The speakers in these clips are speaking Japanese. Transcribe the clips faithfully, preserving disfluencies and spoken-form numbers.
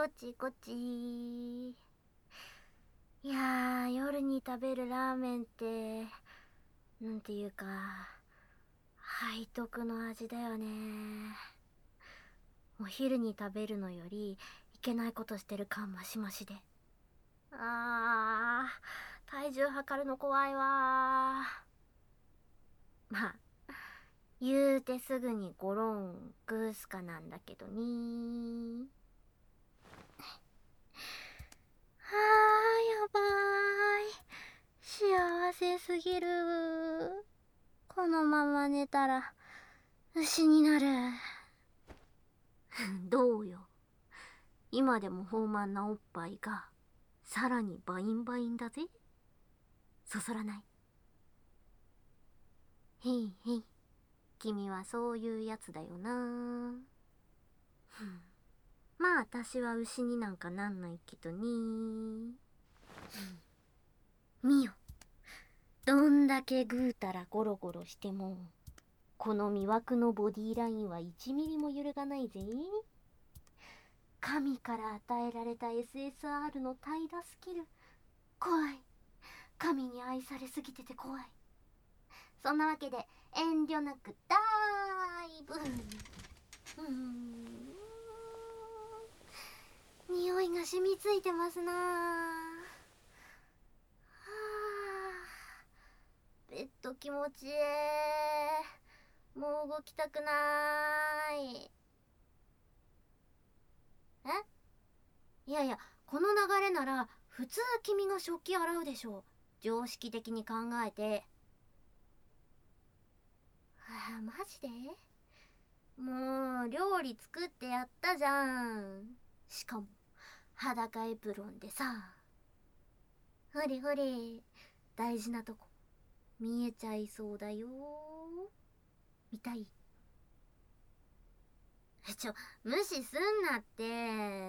こっちこっち。いやー、夜に食べるラーメンってなんていうか背徳の味だよね。お昼に食べるのよりいけないことしてる感マシマシで、あー体重測るの怖いわー。まあ言うてすぐにゴロングースかなんだけどねー。あーやばーい、幸せすぎる。このまま寝たら牛になる。どうよ、今でも豊満なおっぱいがさらにバインバインだぜ。そそらない？へいへい、君はそういうやつだよな。まあ私は牛になんかなんないけどね。みよ、どんだけぐうたらゴロゴロしてもこの魅惑のボディラインはいちミリも揺るがないぜ。神から与えられた エスエスアール の怠惰スキル、怖い。神に愛されすぎてて怖い。そんなわけで遠慮なくダイブ。うーん、匂いが染みついてますな。はあ、ベッド気持ちいい。もう動きたくない。え、いやいや、この流れなら普通君が食器洗うでしょう、常識的に考えて。はあ、マジで？もう料理作ってやったじゃん。しかも裸エプロンでさ。ほれほれ、大事なとこ見えちゃいそうだよ。見たい？えちょ、無視すんなって、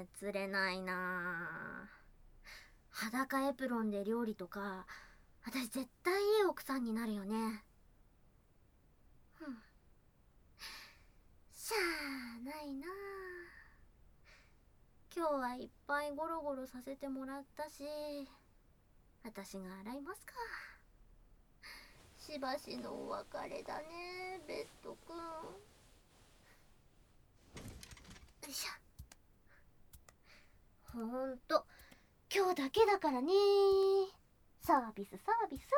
釣れないな。裸エプロンで料理とか私絶対いい奥さんになるよね。ふん、しゃあないな。今日はいっぱいゴロゴロさせてもらったし、私が洗いますか。しばしのお別れだね、ベッドくん。よいしょ。ほんと今日だけだからね。サービスサービス。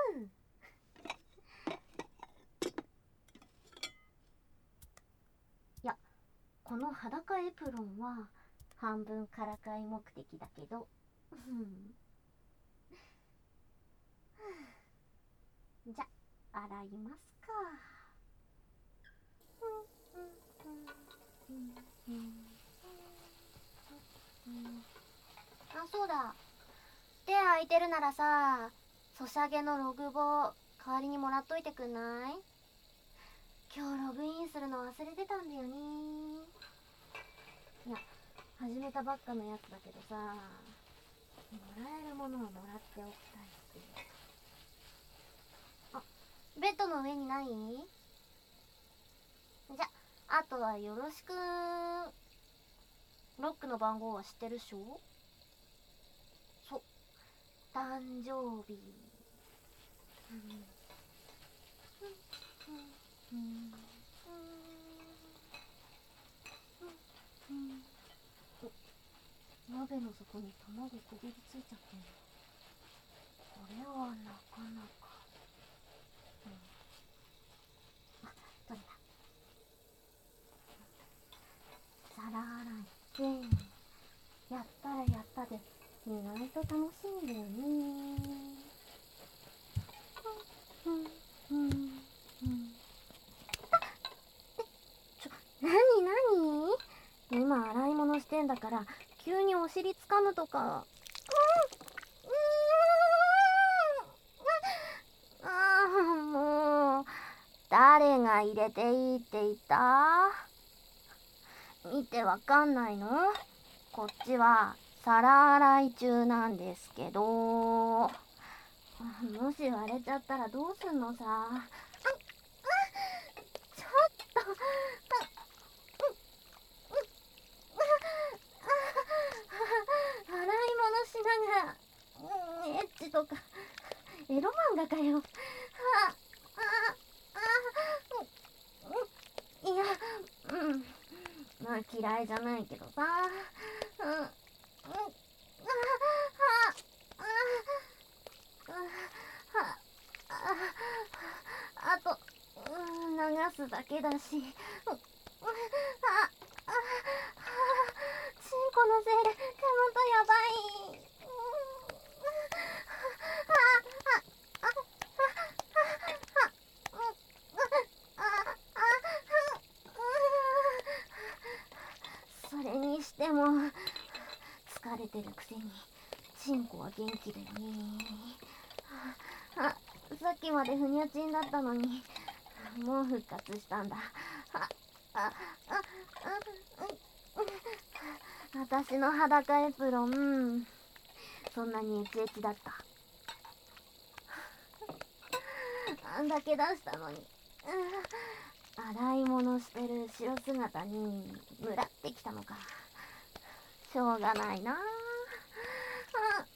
いや、この裸エプロンは半分からかい目的だけどじゃ洗いますか。あ、そうだ、手空いてるならさ、ソシャゲのログボ代わりにもらっといてくんない？今日ログインするの忘れてたんだよね。いや、始めたばっかのやつだけどさ、もらえるものはもらっておきたいって。あ、ベッドの上にない？じゃ、あとはよろしく。ロックの番号は知ってるっしょ？そう、誕生日。お、鍋の底に卵こびりついちゃってんの。これはなかなか。うん、あ、取れた。皿洗いでやったらやったで意外と楽しいんだよね。うんうんうん。ちょ、なになに？今洗い物してんだから急にお尻つかむとか。うん、ああ、もう誰が入れていいって言った？見てわかんないの？こっちは皿洗い中なんですけど。もし割れちゃったらどうすんのさ。あ、ちょっと。 とかエロ漫画かよ。ああああいや、うんまあ嫌いじゃないけどさ。うんうんあああと、うん、流すだけだし。ああチンコのせいで手元やばい。それにしても疲れてるくせにチンコは元気だよね。あ、さっきまでふにゃちんだったのにもう復活したんだ。あ、あ、あ、あ、私の裸エプロンそんなにエチエチだった。あんだけ出したのに、洗い物してる後ろ姿にムラってきたのか。しょうがないな。あ、あ、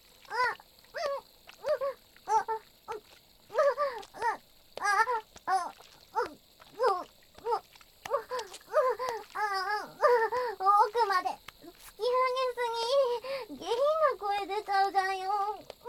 奥まで突き上げすぎ。下品な声出ちゃうじゃんよ。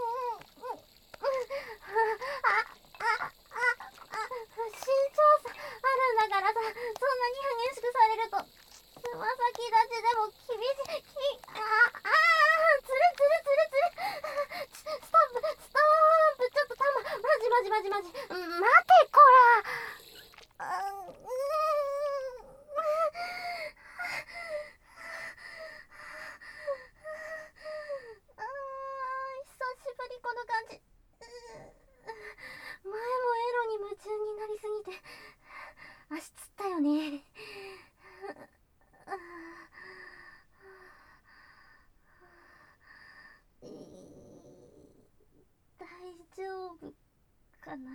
身長差あるんだからさ、そんなに激しくされるとつま先立ちでも厳しい。きああつるつるつるつるストップストップちょっとたまマジマジマジマジ、うん、待てこら。あうーんあー久しぶりこの感じ。前もエロに夢中になりすぎて足つったよね。大丈夫かな。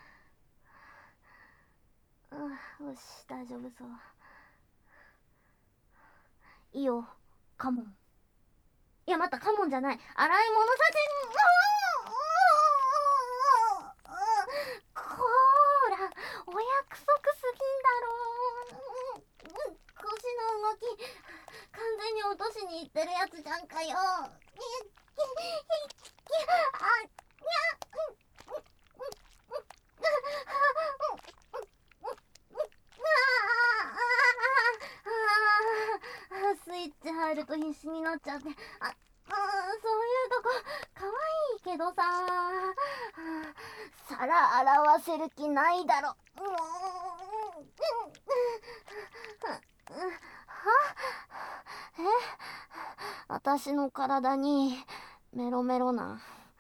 あよし大丈夫そう。いいよカモン。いやまたカモンじゃない、洗い物させん。こーらお約束すぎんだろ。腰の動き完全に落としにいってるやつじゃんかよ。スイッチ入ると必死になっちゃって、ああそういうとこ可愛いけどさ、皿洗わせる気ないだろ。え私の体にメロメロな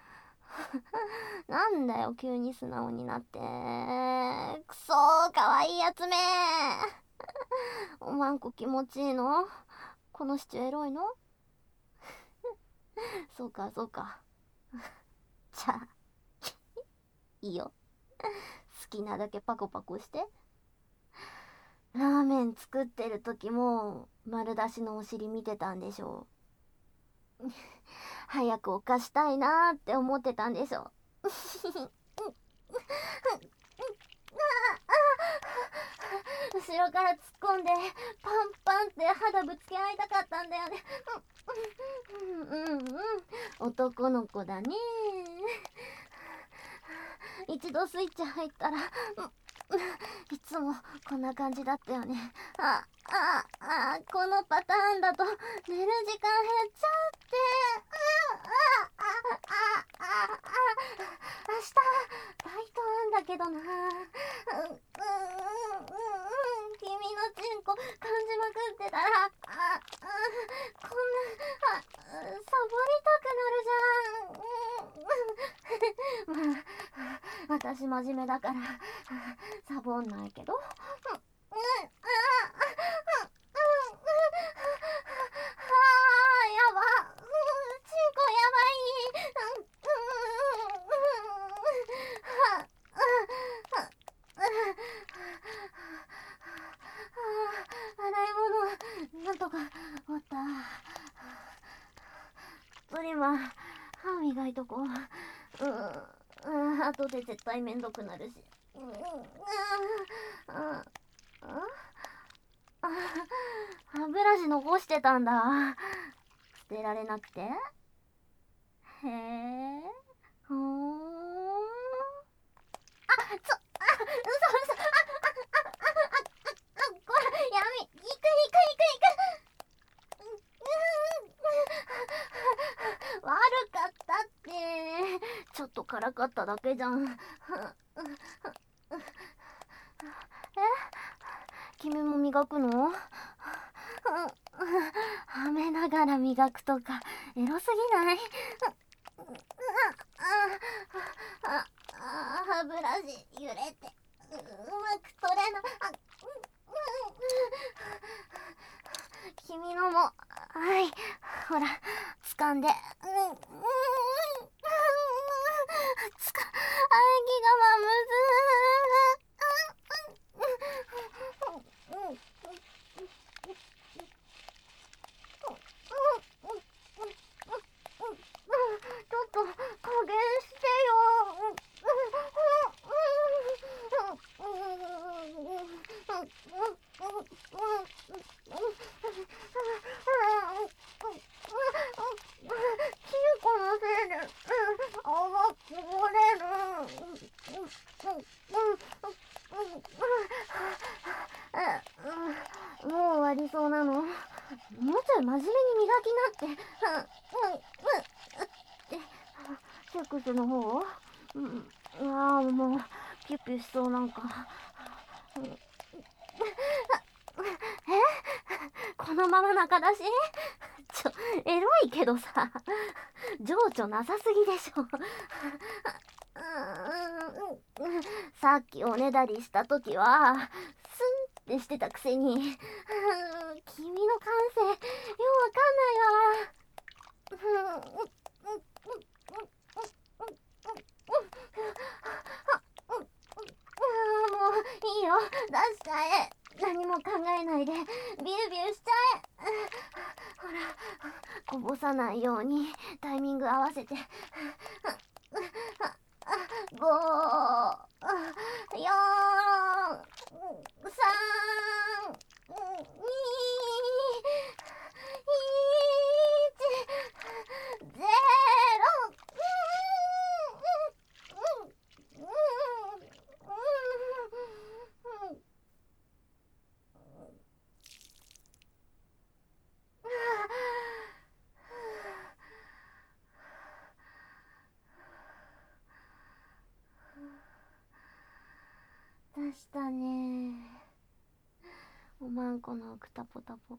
なんだよ急に素直になって。くそーかわいいやつめおまんこ気持ちいいの？このシチュエロいの？そうかそうかじゃあいいよ好きなだけパコパコして。ラーメン作ってる時も丸出しのお尻見てたんでしょう早くおかしたいなーって思ってたんでしょ後ろから突っ込んでパンパンって肌ぶつけ合いたかったんだよね。うんうんうん男の子だね。一度スイッチ入ったらいつもこんな感じだったよね。あああこのパターンだと寝る時間減っちゃってあああああ明日バイトなんだけどな。うんうんうん君のチンコ感じまくってたらああこんなあサボりたくなるじゃん。まあ私真面目だからサボんないけど。なんとか終わった。プリマ歯磨いとこう。 うん、うん、後で絶対めんどくなるし。うん、うん、うん、歯ブラシ残してたんだ。捨てられなくて。へえ、ほーん。あ、そ、あ、嘘嘘、あ、あ、あ、あ、あ、あ、これ、やめ、行く行く行く行く。悪かったって。ちょっと辛かっただけじゃん。え、君も磨くの？はめながら磨くとかエロすぎない？歯ブラシ揺れてうまく取れない。あ、君のも、はい、ほら掴んで、うん、うん、つか、あ、息がまむずちょっと加減してよ。キユコのせいで泡こぼれる。もう終わりそうなの？もうちょい真面目に磨きなって。セックスの方？うん、ああ、もうピュッピュしそうなんか。え、このまま仲出し？ちょ、エロいけどさ、情緒なさすぎでしょ。さっきおねだりした時はスンってしてたくせに、君の感性ようわかんないわ。もういいよ、出しちゃえ。何も考えないでビュービューしちゃえ。ほら、こぼさないようにタイミング合わせて。ご、よん、さん、に、いち、ゼロ。出したね。おまんこのくたぽたぽ。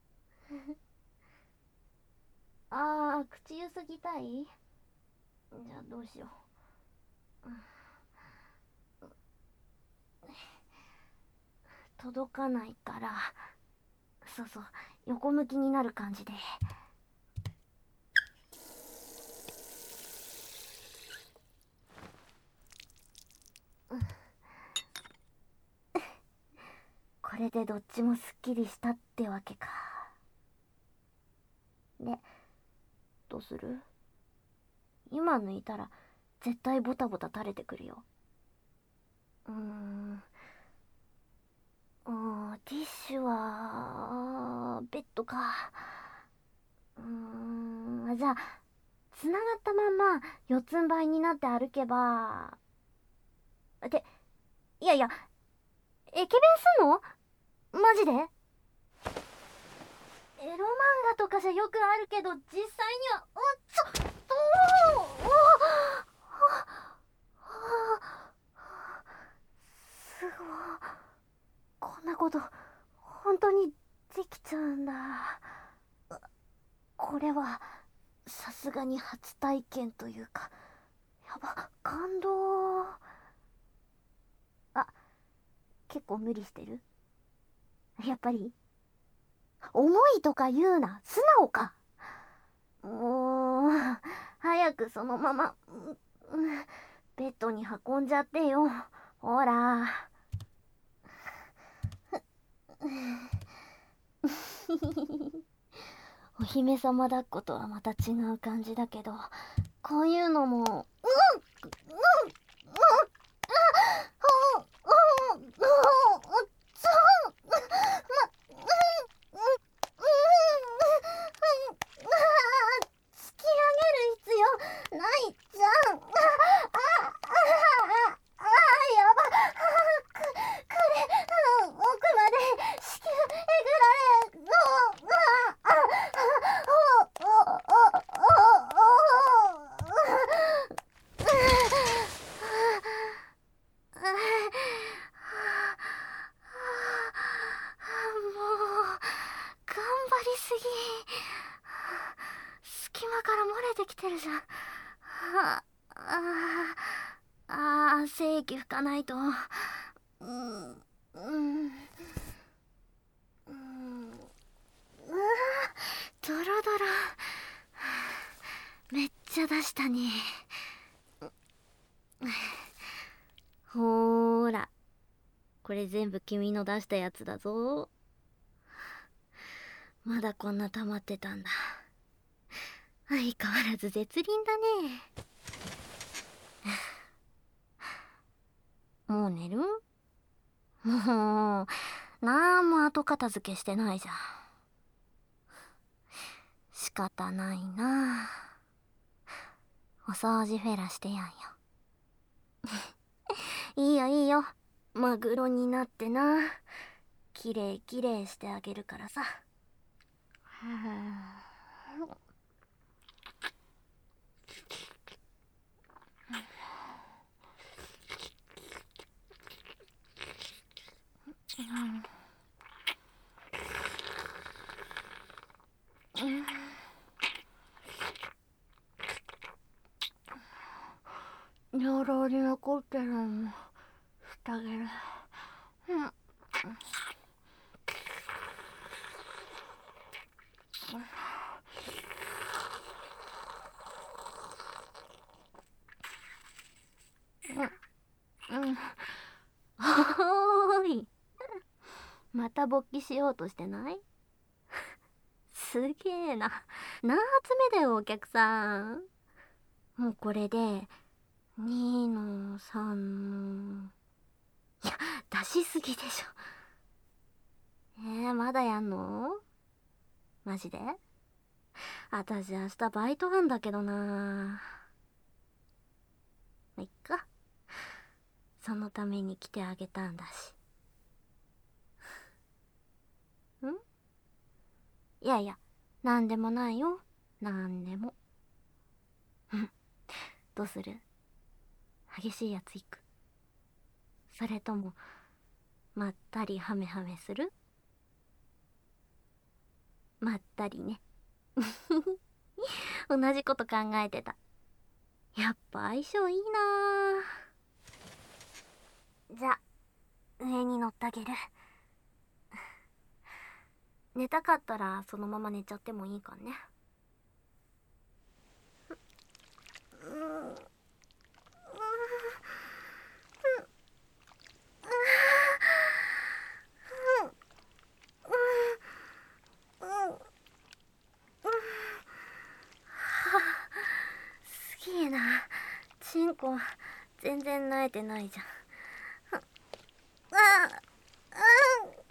あー、口ゆすぎたい？じゃあどうしよう。届かないから、そうそう、横向きになる感じで。これでどっちもすっきりしたってわけか。で、どうする？今抜いたら絶対ボタボタ垂れてくるよ。うーん、うーん、ティッシュはベッドか。うーん、じゃあつながったまんま四つん這いになって歩けば。っていやいや、駅弁すんの？マジで？エロ漫画とかじゃよくあるけど、実際には、おっちょっとおおすごい。こんなこと本当にできちゃうんだ。これはさすがに初体験というか、やば、感動。あ、結構無理してる？やっぱり重いとか言うな、素直か。もう早くそのままベッドに運んじゃってよ。ほら。お姫様抱っことはまた違う感じだけど、 こういうのも、うん、うん、うん、うん、うん、うん、うん、そう、ま、うん、うん、うん、突き上げる必要ないじゃん。あ、あ、あ、あ、あ、やば、く、くれ、奥まで至急えぐられの、あ、あ、お、お、お、お、もう頑張りすぎ。隙間から漏れてきてるじゃん。あああ、正気吹かないと。うん、うん、うん、うわ、ドロドロ。めっちゃ出したね。ほーら、これ全部君の出したやつだぞ。まだこんな溜まってたんだ。相変わらず絶倫だね。もう寝る？もうなんも後片付けしてないじゃん。仕方ないな。お掃除フェラしてやんよ。いいよいいよ、マグロになってな。きれいきれいしてあげるからさ。女郎に残ってるのもしてあげる。うん。うん。おーい。また勃起しようとしてない？すげえな。何発目だよ、お客さん。もうこれで、にのさんの、いや、出しすぎでしょ。えー、まだやんの？マジで？私明日バイトなんだけどな。ま、いっか。そのために来てあげたんだし。ん？いやいや、なんでもないよ。なんでも。どうする？激しいやついく？それとも、まったりハメハメする？まったりね。同じこと考えてた。やっぱ相性いいな。じゃ、上に乗ってあげる。寝たかったらそのまま寝ちゃってもいいかね。うん、うん、すげえな。チンコ全然慣れてないじゃん。ああ、うん、うん、いい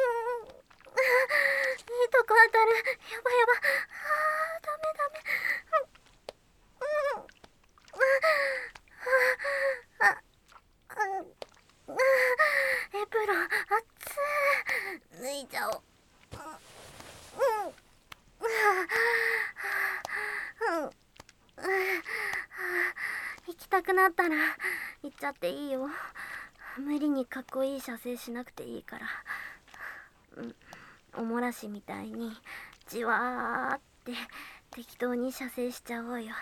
とこ当たる。やばやば。あー、ダメダメ。うん、うん、あ、あ、うん、エプロン、あっつー。脱いじゃおう。うん、うん、うん、行きたくなったら行っちゃっていいよ。無理にかっこいい射精しなくていいから。うん、おもらしみたいにじわーって適当に射精しちゃおうよ。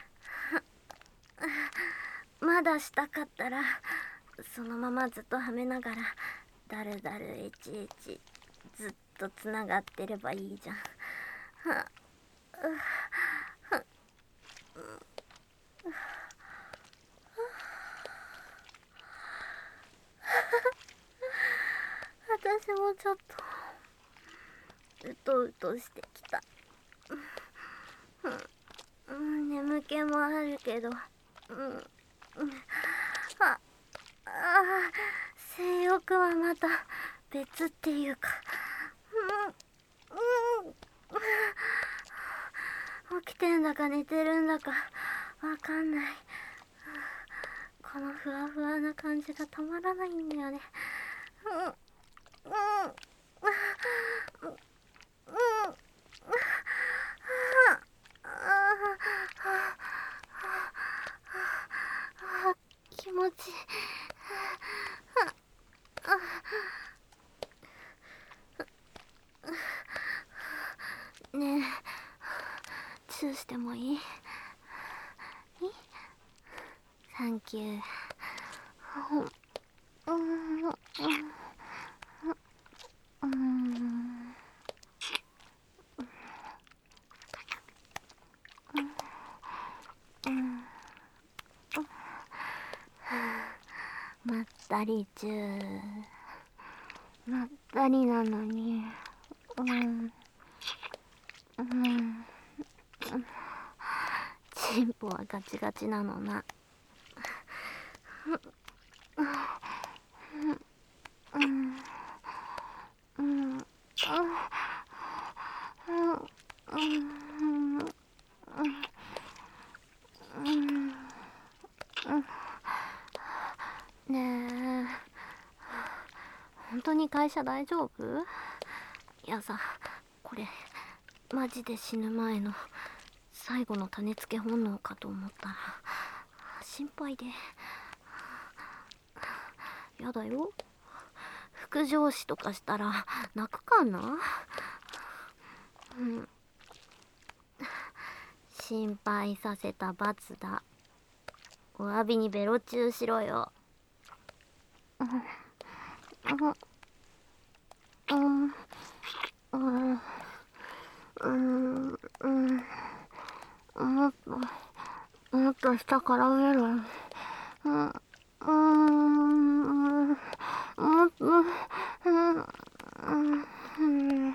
まだしたかったらそのままずっとはめながらだるだるエチエチずっとつながってればいいじゃん。私もちょっとうとうとしてきた。うん、 眠気もあるけど、うん、ああ、性欲はまた別っていうか、うん、うん、起きてんだか寝てるんだかわかんない。このふわふわな感じがたまらないんだよね。うん、うん、うん、うん、気持ちいい。ねえ、チューしてもいい？いい？サンキュー。うん、うん、うん、まったりチュー。まったりなのに、うん、うん、チンポはガチガチなのな。うん、うん、うん、ねえ、本当に会社大丈夫？いやさ、これマジで死ぬ前の最後の種付け本能かと思ったら心配で。やだよ、副上司とかしたら泣くかな。うん、心配させた罰だ。お詫びにベロチューしろよ。うん、うん、うん、うん、もっともっと下から見ろ。うん、うん、もっと、うん、うん、うん、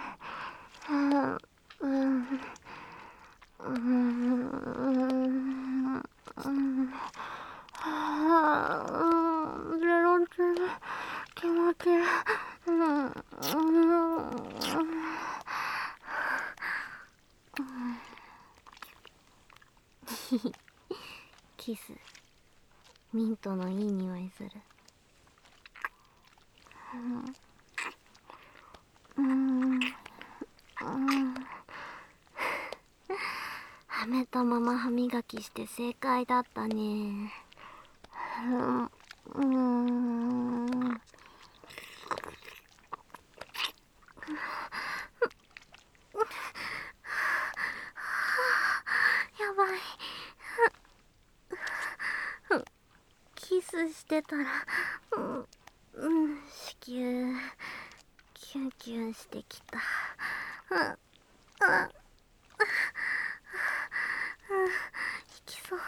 うん、うん、はあ、ゼロって気持ちいい。うん、うん、キス、ミントのいい匂いする。うん、うん、うん、はめたまま歯磨きして正解だったね。うん、うん、やばい。キスしてたら、うん、うん、子宮キュンキュンしてきた。うん、うん、うん、引きそう。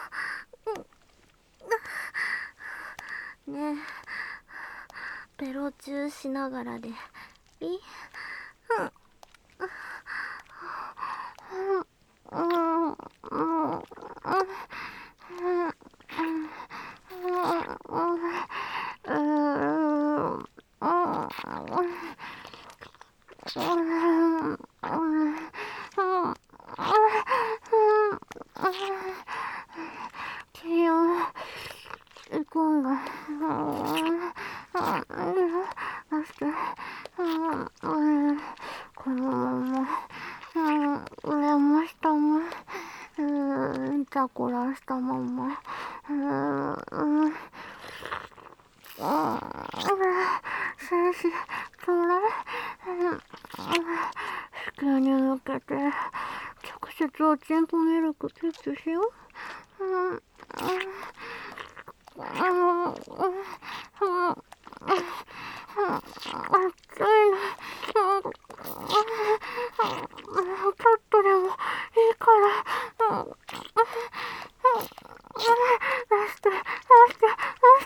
うん、ねえ、ベロチューしながらでいい？うん、うん、うん、うん、うん、うん、このまま、うん、上も下も、うん、チャコラしたまま、うん、うん、精子ちょうだい。子宮に向けて直接おちんぽミルク摂取しよう。うん、うん、うん、うん、熱いの。ちょっとでもいいから。出して、出して、出して。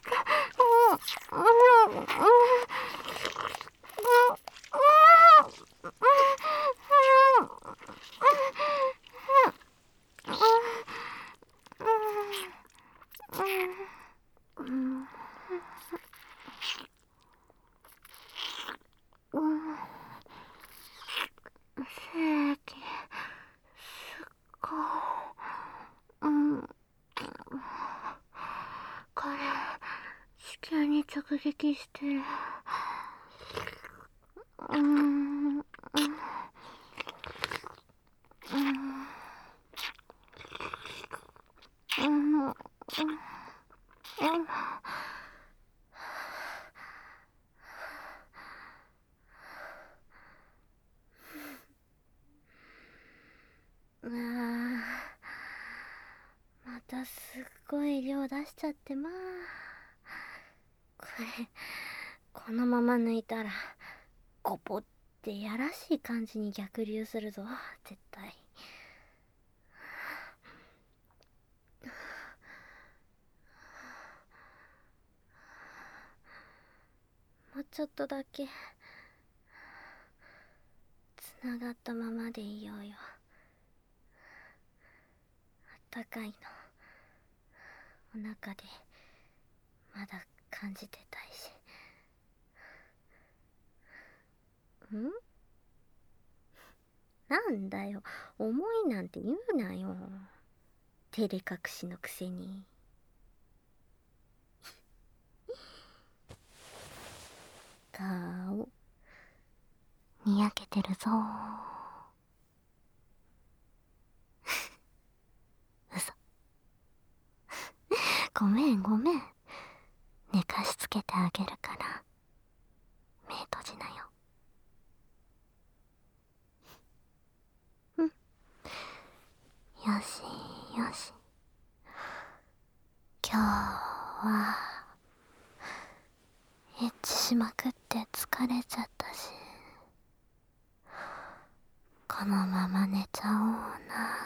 直撃してる。うーん、うん、うん、うん、うん。あー、またすっごい量出しちゃってまあ。これ、このまま抜いたら、ゴポってやらしい感じに逆流するぞ、絶対。もうちょっとだけ、つながったままでいようよ。あったかいの、お腹で、まだ感じてたいし。ん？なんだよ、重いなんて言うなよ。照れ隠しのくせに。顔、にやけてるぞ。嘘。ごめんごめん。寝かしつけてあげるから、目閉じなよ。うん。よしよし。今日は、エッチしまくって疲れちゃったし、このまま寝ちゃおうな。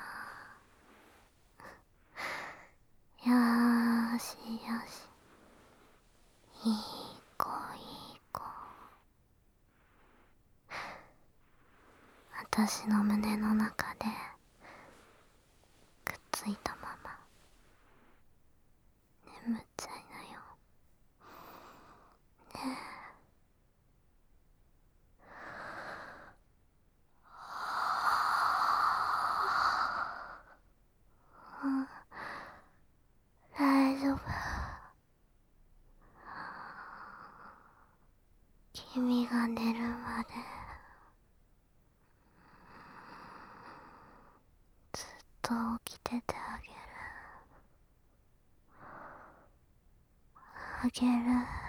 よーしよし。いい子いい子。私の胸の中でくっついたまま眠っちゃいなよ。ねえ。うん、大丈夫。君が寝るまでずっと起きててあげる。あげる。